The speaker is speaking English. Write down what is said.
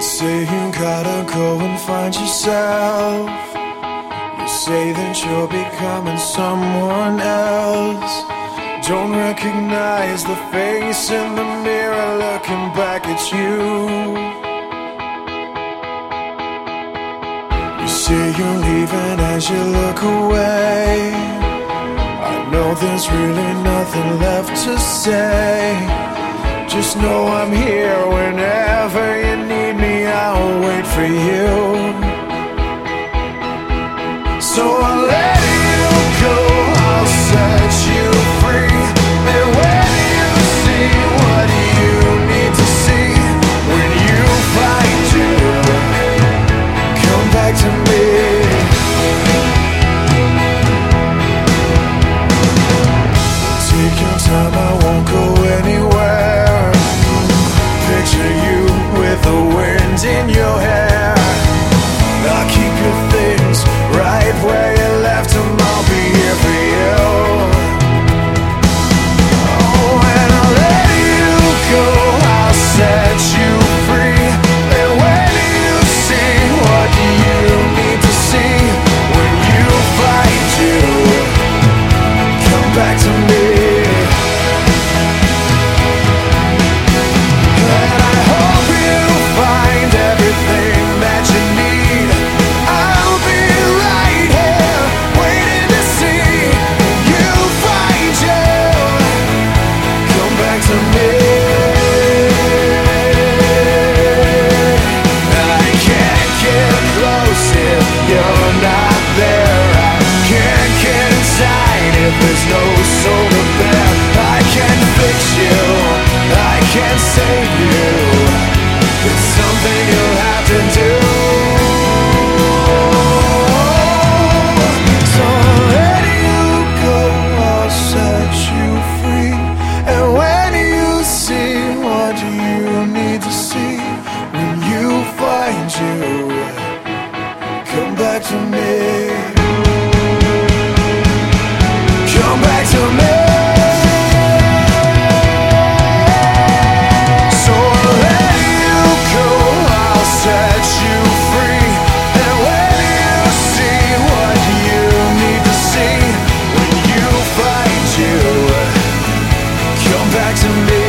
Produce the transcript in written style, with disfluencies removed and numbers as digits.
say you gotta go and find yourself. You say that you're becoming someone else. Don't recognize the face in the mirror looking back at you. You say you're leaving as you look away. I know there's really nothing left to say. Just know I'm here whenever you need me. I'll wait for you. So I'll let you go, I'll set you free. And when you see what you need to see, when you find you, come back to me. Take your time, I won't go anywhere. Picture you with the wind in your hair. I'll keep your things right where you left them. I'll be here for you. Oh, and I'll let you go, I'll set you free. And when you see what you need to see, when you find you, come back to me. And I hope you find everything that you need. I'll be right here waiting to see you find you. Come back to me. I can't get close if you're not there. I can't get inside if there's no soul to bear. I can't fix you, I can't save you. It's something you'll have to do. So I'll let you go, I'll set you free. And when you see what you need to see, when you find you, come back to me. Come back to me. So I'll let you go, I'll set you free. And when you see what you need to see, when you find you, come back to me.